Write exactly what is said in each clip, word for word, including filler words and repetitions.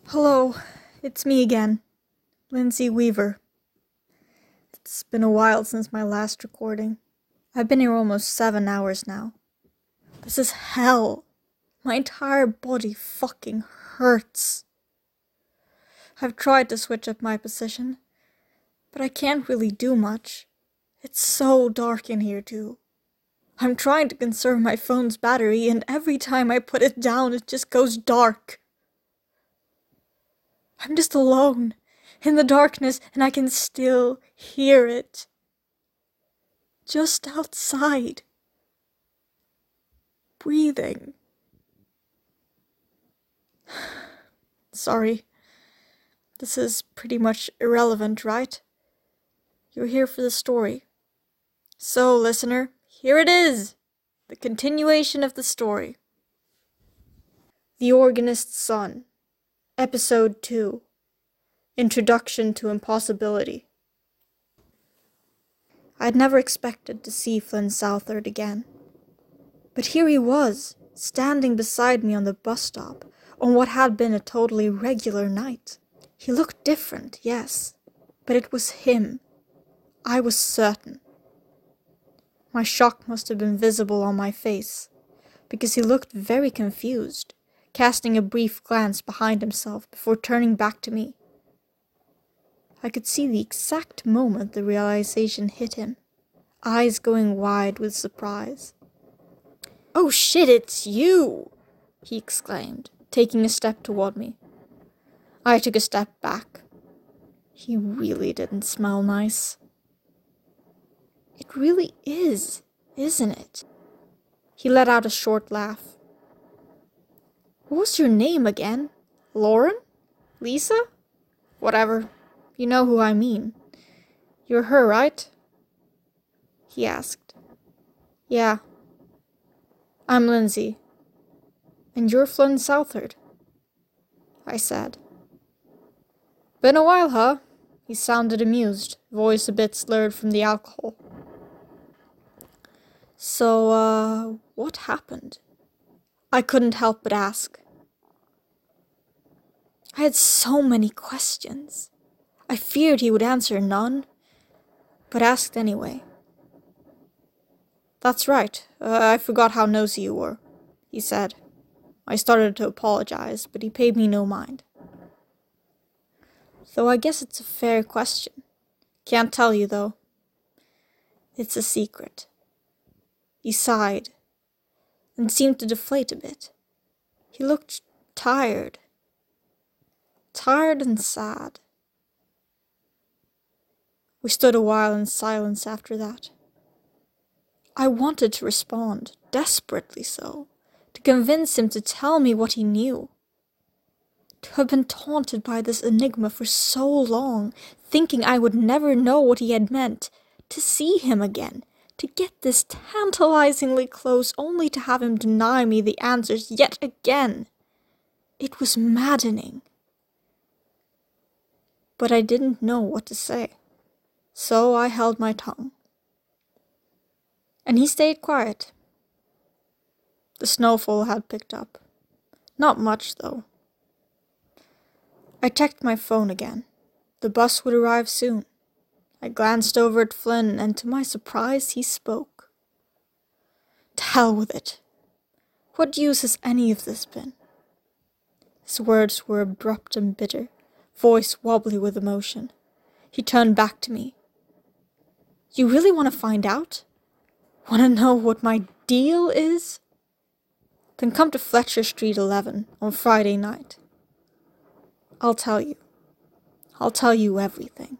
Hello, it's me again, Lindsay Weaver. It's been a while since my last recording. I've been here almost seven hours now. This is hell. My entire body fucking hurts. I've tried to switch up my position, but I can't really do much. It's so dark in here too. I'm trying to conserve my phone's battery, and every time I put it down, it just goes dark. I'm just alone, in the darkness, and I can still hear it. Just outside. Breathing. Sorry. This is pretty much irrelevant, right? You're here for the story. So, listener, here it is! The continuation of the story. The Organist's Son. Episode two. Introduction to Impossibility. I'd never expected to see Flynn Southard again. But here he was, standing beside me on the bus stop, on what had been a totally regular night. He looked different, yes, but it was him. I was certain. My shock must have been visible on my face, because he looked very confused, casting a brief glance behind himself before turning back to me. I could see the exact moment the realization hit him, eyes going wide with surprise. "Oh shit, it's you!" he exclaimed, taking a step toward me. I took a step back. He really didn't smell nice. It really is, isn't it? He let out a short laugh. What was your name again? Lauren? Lisa? Whatever. You know who I mean. You're her, right? He asked. Yeah. I'm Lindsay. And you're Flynn Southard, I said. Been a while, huh? He sounded amused, voice a bit slurred from the alcohol. So, uh, what happened? I couldn't help but ask. I had so many questions. I feared he would answer none, but asked anyway. That's right, uh, I forgot how nosy you were, he said. I started to apologize, but he paid me no mind. Though I guess it's a fair question. Can't tell you, though. It's a secret. He sighed, and seemed to deflate a bit. He looked tired. Tired and sad. We stood a while in silence after that. I wanted to respond, desperately so, to convince him to tell me what he knew. To have been taunted by this enigma for so long, thinking I would never know what he had meant, to see him again, to get this tantalizingly close only to have him deny me the answers yet again. It was maddening. But I didn't know what to say, so I held my tongue. And he stayed quiet. The snowfall had picked up. Not much, though. I checked my phone again. The bus would arrive soon. I glanced over at Flynn, and to my surprise, he spoke. To hell with it. What use has any of this been? His words were abrupt and bitter, voice wobbly with emotion. He turned back to me. You really want to find out? Want to know what my deal is? Then come to Fletcher Street eleven on Friday night. I'll tell you. I'll tell you everything.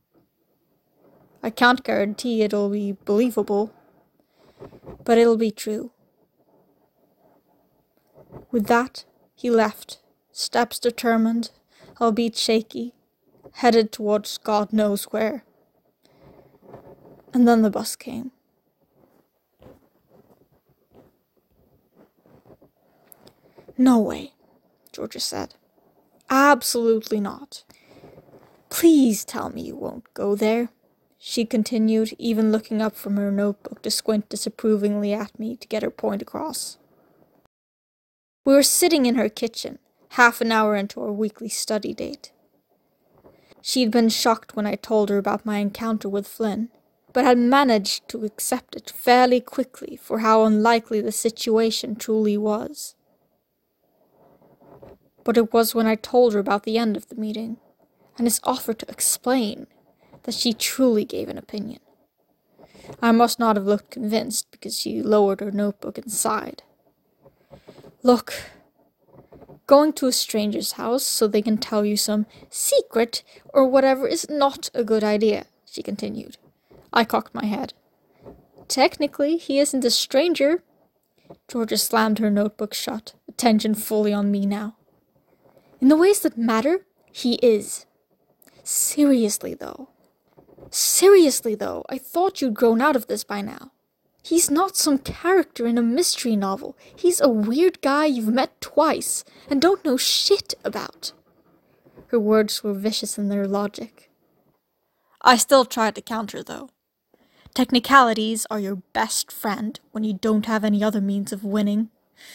I can't guarantee it'll be believable, but it'll be true. With that, he left, steps determined, albeit shaky, headed towards God knows where. And then the bus came. No way, Georgia said. Absolutely not. Please tell me you won't go there, she continued, even looking up from her notebook to squint disapprovingly at me to get her point across. We were sitting in her kitchen, half an hour into our weekly study date. She'd been shocked when I told her about my encounter with Flynn, but had managed to accept it fairly quickly for how unlikely the situation truly was. But it was when I told her about the end of the meeting, and his offer to explain, that she truly gave an opinion. I must not have looked convinced, because she lowered her notebook and sighed. Look, going to a stranger's house so they can tell you some secret or whatever is not a good idea, she continued. I cocked my head. Technically, he isn't a stranger. Georgia slammed her notebook shut, attention fully on me now. In the ways that matter, he is. Seriously, though. Seriously, though, I thought you'd grown out of this by now. He's not some character in a mystery novel. He's a weird guy you've met twice and don't know shit about. Her words were vicious in their logic. I still tried to counter, though. Technicalities are your best friend when you don't have any other means of winning.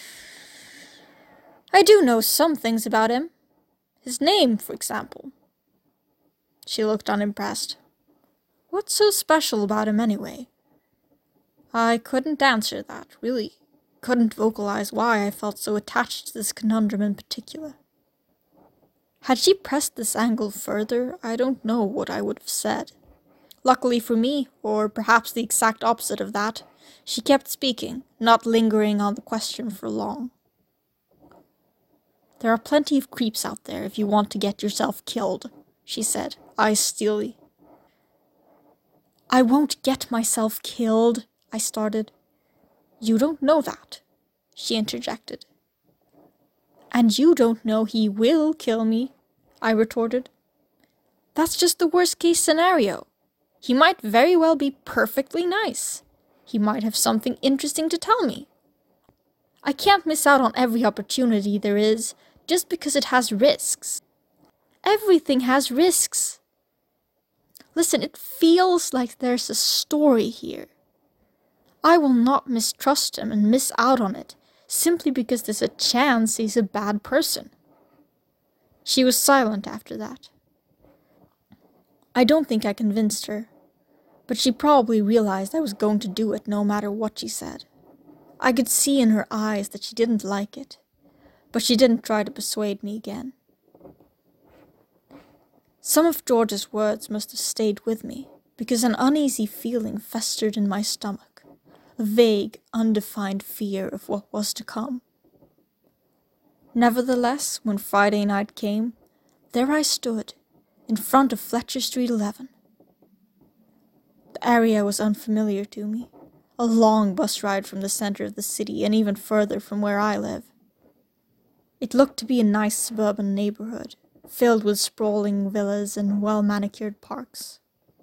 I do know some things about him. His name, for example. She looked unimpressed. What's so special about him anyway? I couldn't answer that, really. Couldn't vocalize why I felt so attached to this conundrum in particular. Had she pressed this angle further, I don't know what I would have said. Luckily for me, or perhaps the exact opposite of that, she kept speaking, not lingering on the question for long. There are plenty of creeps out there if you want to get yourself killed, she said, eyes steely. I won't get myself killed, I started. You don't know that, she interjected. And you don't know he will kill me, I retorted. That's just the worst-case scenario. He might very well be perfectly nice. He might have something interesting to tell me. I can't miss out on every opportunity there is just because it has risks. Everything has risks. Listen, it feels like there's a story here. I will not mistrust him and miss out on it simply because there's a chance he's a bad person. She was silent after that. I don't think I convinced her, but she probably realized I was going to do it no matter what she said. I could see in her eyes that she didn't like it, but she didn't try to persuade me again. Some of George's words must have stayed with me, because an uneasy feeling festered in my stomach, a vague, undefined fear of what was to come. Nevertheless, when Friday night came, there I stood, in front of Fletcher Street eleven. The area was unfamiliar to me, a long bus ride from the center of the city and even further from where I live. It looked to be a nice suburban neighborhood, filled with sprawling villas and well-manicured parks.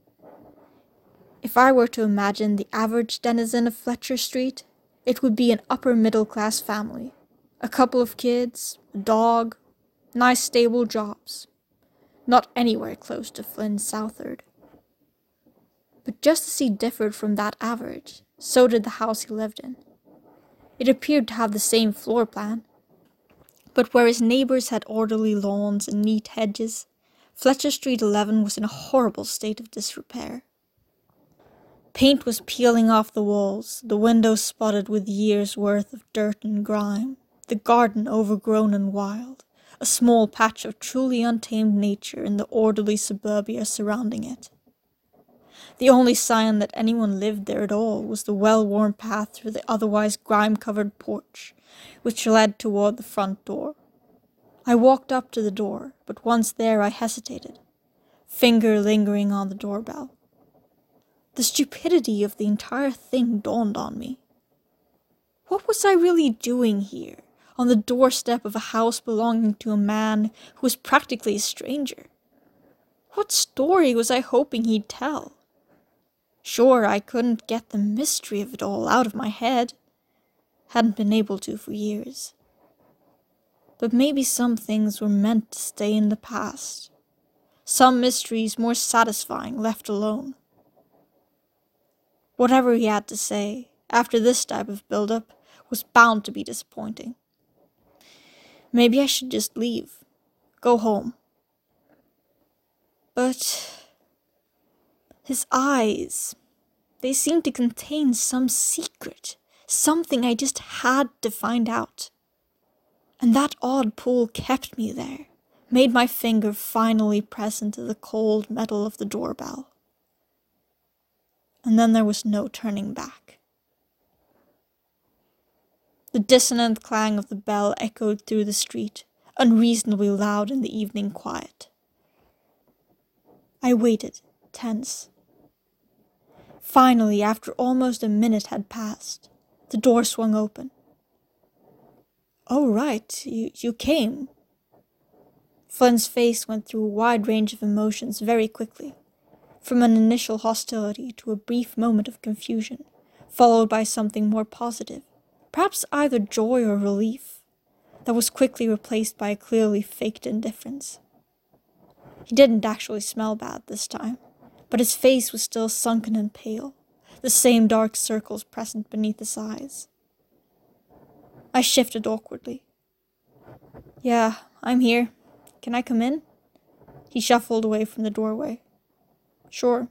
If I were to imagine the average denizen of Fletcher Street, it would be an upper-middle-class family, a couple of kids, a dog, nice stable jobs. Not anywhere close to Flynn Southard. But just as he differed from that average, so did the house he lived in. It appeared to have the same floor plan, but where his neighbors had orderly lawns and neat hedges, Fletcher Street eleven was in a horrible state of disrepair. Paint was peeling off the walls, the windows spotted with years' worth of dirt and grime, the garden overgrown and wild, a small patch of truly untamed nature in the orderly suburbia surrounding it. The only sign that anyone lived there at all was the well-worn path through the otherwise grime-covered porch, which led toward the front door. I walked up to the door, but once there I hesitated, finger lingering on the doorbell. The stupidity of the entire thing dawned on me. What was I really doing here, on the doorstep of a house belonging to a man who was practically a stranger? What story was I hoping he'd tell? Sure, I couldn't get the mystery of it all out of my head. Hadn't been able to for years. But maybe some things were meant to stay in the past. Some mysteries more satisfying left alone. Whatever he had to say, after this type of build-up, was bound to be disappointing. Maybe I should just leave. Go home. But his eyes, they seemed to contain some secret, something I just had to find out. And that odd pull kept me there, made my finger finally press into the cold metal of the doorbell. And then there was no turning back. The dissonant clang of the bell echoed through the street, unreasonably loud in the evening quiet. I waited, tense. Finally, after almost a minute had passed, the door swung open. "Oh, right, you, you came." Flynn's face went through a wide range of emotions very quickly, from an initial hostility to a brief moment of confusion, followed by something more positive, perhaps either joy or relief, that was quickly replaced by a clearly faked indifference. He didn't actually smell bad this time, but his face was still sunken and pale, the same dark circles present beneath his eyes. I shifted awkwardly. "Yeah, I'm here. Can I come in?" He shuffled away from the doorway. "Sure."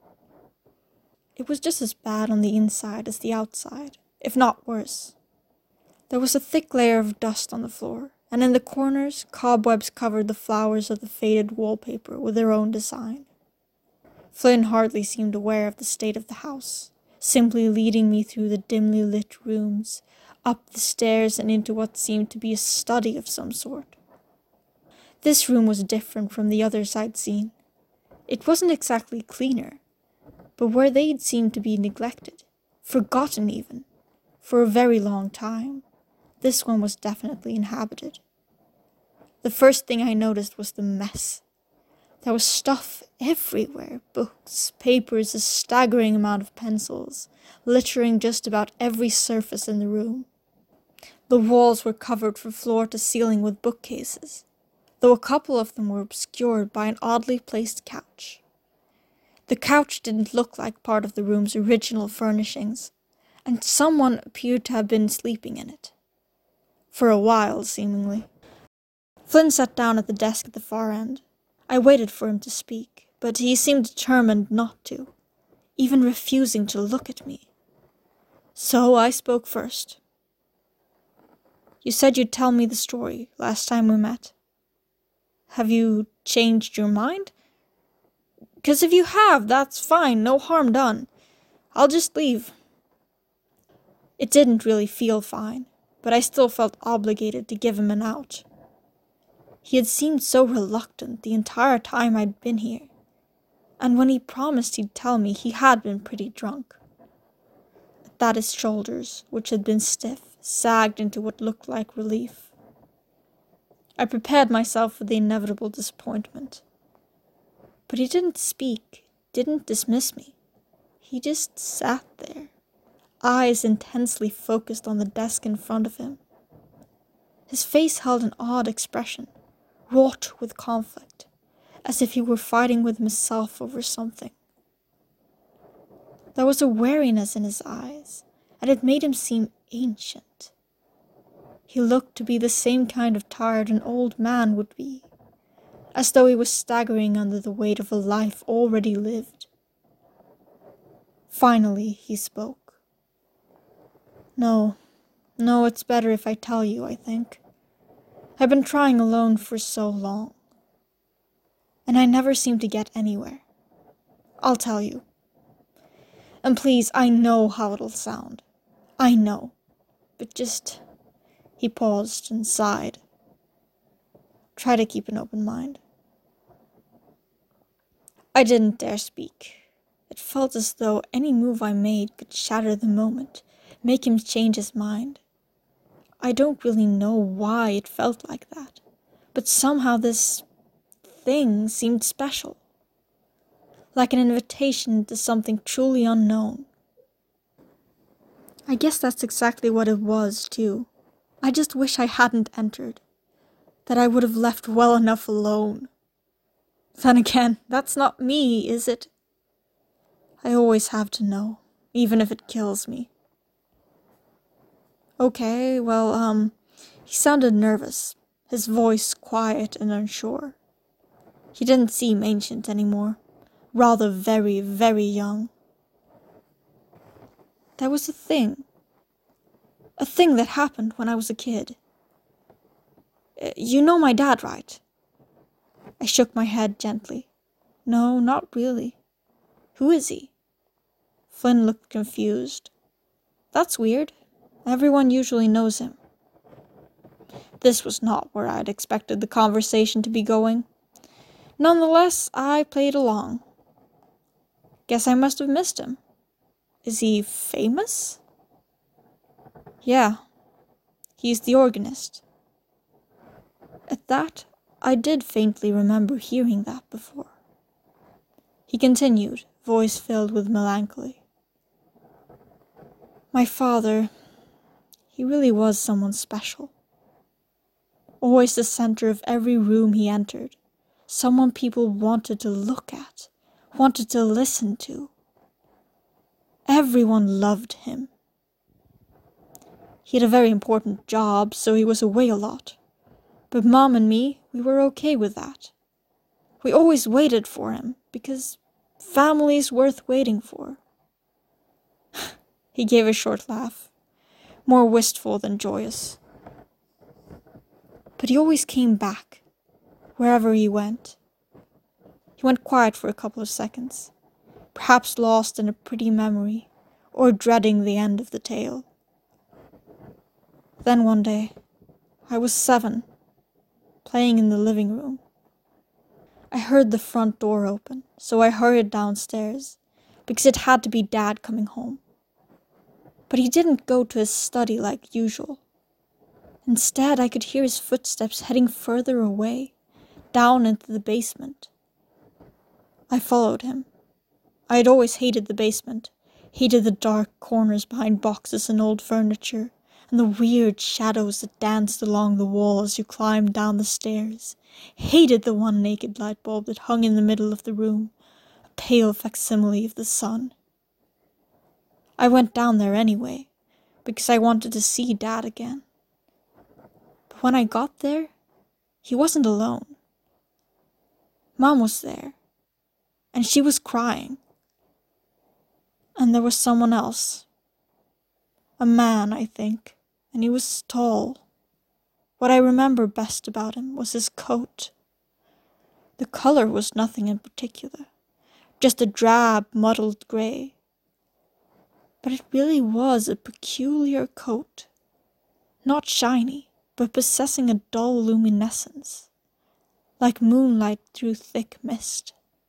It was just as bad on the inside as the outside, if not worse. There was a thick layer of dust on the floor, and in the corners, cobwebs covered the flowers of the faded wallpaper with their own design. Flynn hardly seemed aware of the state of the house, simply leading me through the dimly lit rooms, up the stairs and into what seemed to be a study of some sort. This room was different from the others I'd seen. It wasn't exactly cleaner, but where they'd seemed to be neglected, forgotten even, for a very long time, this one was definitely inhabited. The first thing I noticed was the mess. There was stuff everywhere, books, papers, a staggering amount of pencils, littering just about every surface in the room. The walls were covered from floor to ceiling with bookcases, though a couple of them were obscured by an oddly placed couch. The couch didn't look like part of the room's original furnishings, and someone appeared to have been sleeping in it. For a while, seemingly. Flynn sat down at the desk at the far end. I waited for him to speak, but he seemed determined not to, even refusing to look at me. So I spoke first. "You said you'd tell me the story last time we met. Have you changed your mind? 'Cause if you have, that's fine, no harm done. I'll just leave." It didn't really feel fine, but I still felt obligated to give him an out. He had seemed so reluctant the entire time I'd been here, and when he promised he'd tell me, he had been pretty drunk. At that his shoulders, which had been stiff, sagged into what looked like relief. I prepared myself for the inevitable disappointment. But he didn't speak, didn't dismiss me. He just sat there, eyes intensely focused on the desk in front of him. His face held an odd expression, wrought with conflict, as if he were fighting with himself over something. There was a wariness in his eyes, and it made him seem ancient. He looked to be the same kind of tired an old man would be, as though he was staggering under the weight of a life already lived. Finally, he spoke. No, no, it's better if I tell you, I think. I've been trying alone for so long, and I never seem to get anywhere. I'll tell you. And please, I know how it'll sound. I know. But just... He paused and sighed. Try to keep an open mind. I didn't dare speak. It felt as though any move I made could shatter the moment, make him change his mind. I don't really know why it felt like that, but somehow this thing seemed special, like an invitation to something truly unknown. I guess that's exactly what it was, too. I just wish I hadn't entered, that I would have left well enough alone. Then again, that's not me, is it? I always have to know, even if it kills me. Okay, well, um, he sounded nervous. his voice quiet and unsure. He didn't seem ancient anymore, rather very, very young. There was a thing. A thing that happened when I was a kid. Uh, You know my dad, right? I shook my head gently. No, not really. Who is he? Flynn looked confused. That's weird. Everyone usually knows him. This was not where I'd expected the conversation to be going. Nonetheless, I played along. Guess I must have missed him. Is he famous? Yeah, he's the organist. At that, I did faintly remember hearing that before. He continued, voice filled with melancholy. My father, he really was someone special. Always the center of every room he entered. Someone people wanted to look at, wanted to listen to. Everyone loved him. He had a very important job, so he was away a lot. But Mom and me, we were okay with that. We always waited for him, because family's worth waiting for. He gave a short laugh, more wistful than joyous. But he always came back, wherever he went. He went quiet for a couple of seconds, perhaps lost in a pretty memory, or dreading the end of the tale. Then one day, I was seven, playing in the living room. I heard the front door open, so I hurried downstairs, because it had to be Dad coming home. But he didn't go to his study like usual. Instead, I could hear his footsteps heading further away, down into the basement. I followed him. I had always hated the basement, hated the dark corners behind boxes and old furniture, and the weird shadows that danced along the wall as you climbed down the stairs, hated the one naked light bulb that hung in the middle of the room, a pale facsimile of the sun. I went down there anyway, because I wanted to see Dad again. But when I got there, he wasn't alone. Mom was there, and she was crying. And there was someone else. A man, I think, and he was tall. What I remember best about him was his coat. The color was nothing in particular, just a drab, muddled grey. But it really was a peculiar coat, not shiny, but possessing a dull luminescence, like moonlight through thick mist.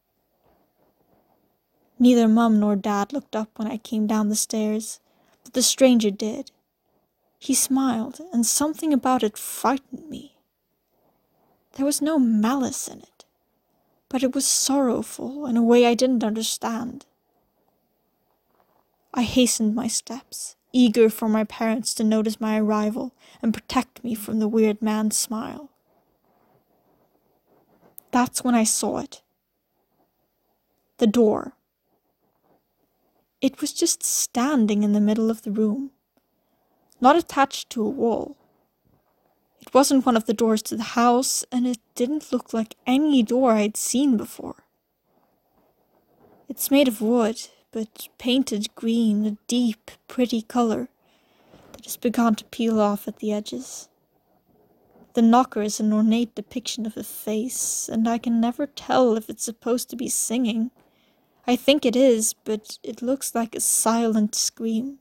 Neither Mum nor Dad looked up when I came down the stairs, but the stranger did. He smiled, and something about it frightened me. There was no malice in it, but it was sorrowful in a way I didn't understand. I hastened my steps, eager for my parents to notice my arrival and protect me from the weird man's smile. That's when I saw it. The door. It was just standing in the middle of the room, not attached to a wall. It wasn't one of the doors to the house, and it didn't look like any door I'd seen before. It's made of wood, but painted green, a deep, pretty color that has begun to peel off at the edges. The knocker is an ornate depiction of a face, and I can never tell if it's supposed to be singing. I think it is, but it looks like a silent scream.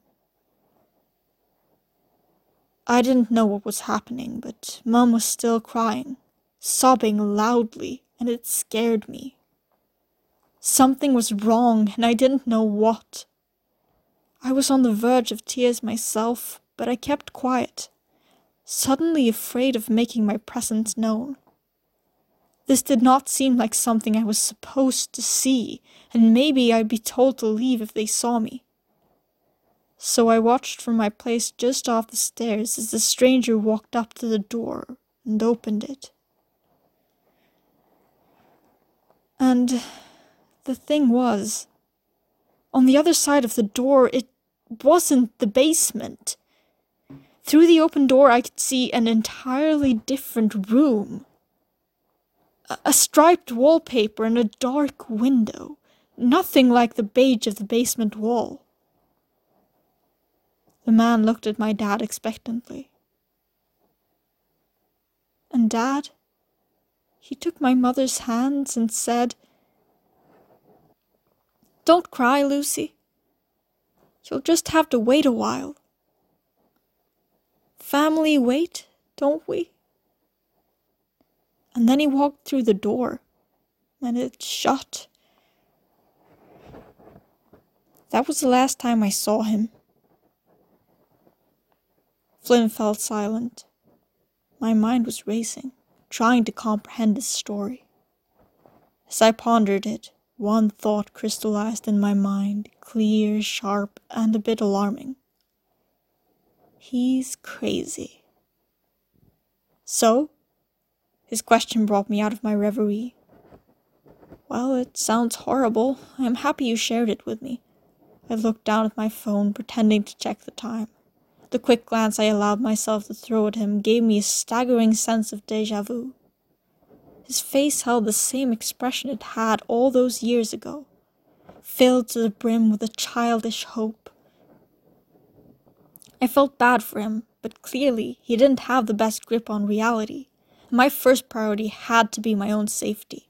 I didn't know what was happening, but Mum was still crying, sobbing loudly, and it scared me. Something was wrong, and I didn't know what. I was on the verge of tears myself, but I kept quiet, suddenly afraid of making my presence known. This did not seem like something I was supposed to see, and maybe I'd be told to leave if they saw me. So I watched from my place just off the stairs as the stranger walked up to the door and opened it. And the thing was, on the other side of the door, it wasn't the basement. Through the open door, I could see an entirely different room. A, a striped wallpaper and a dark window. Nothing like the beige of the basement wall. The man looked at my dad expectantly. And Dad, he took my mother's hands and said, "Don't cry, Lucy. You'll just have to wait a while. Family wait, don't we?" And then he walked through the door, and it shut. That was the last time I saw him. Flynn felt silent. My mind was racing, trying to comprehend his story. As I pondered it, one thought crystallized in my mind, clear, sharp, and a bit alarming. He's crazy. So? His question brought me out of my reverie. Well, it sounds horrible. I am happy you shared it with me. I looked down at my phone, pretending to check the time. The quick glance I allowed myself to throw at him gave me a staggering sense of déjà vu. His face held the same expression it had all those years ago, filled to the brim with a childish hope. I felt bad for him, but clearly he didn't have the best grip on reality. My first priority had to be my own safety.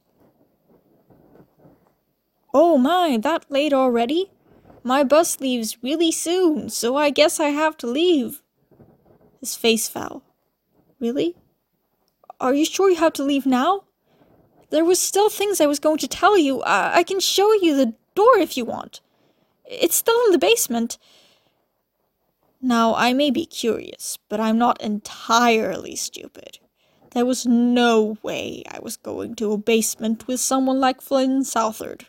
"Oh my, that late already? My bus leaves really soon, so I guess I have to leave." His face fell. "Really? Are you sure you have to leave now? There was still things I was going to tell you. I, I can show you the door if you want. It's still in the basement." Now, I may be curious, but I'm not entirely stupid. There was no way I was going to a basement with someone like Flynn Southard.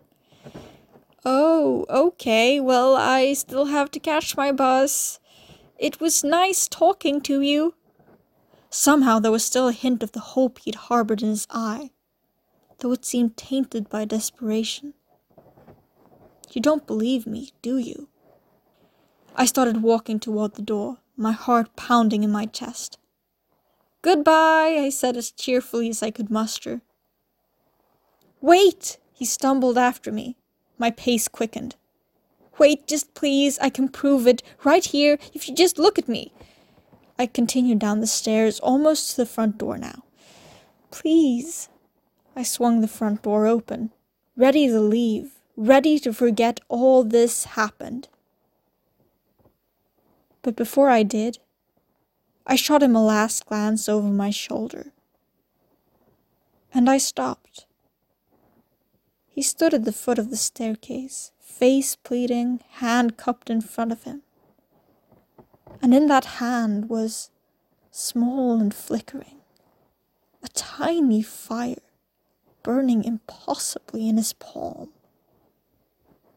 "Oh, okay, well, I still have to catch my bus. It was nice talking to you." Somehow there was still a hint of the hope he'd harbored in his eye, though it seemed tainted by desperation. "You don't believe me, do you?" I started walking toward the door, my heart pounding in my chest. "Goodbye," I said as cheerfully as I could muster. "Wait!" He stumbled after me. My pace quickened. "Wait, just please, I can prove it, right here, if you just look at me." I continued down the stairs, almost to the front door now. "Please." I swung the front door open, ready to leave, ready to forget all this happened. But before I did, I shot him a last glance over my shoulder. And I stopped. He stood at the foot of the staircase, face pleading, hand cupped in front of him. And in that hand was, small and flickering, a tiny fire burning impossibly in his palm.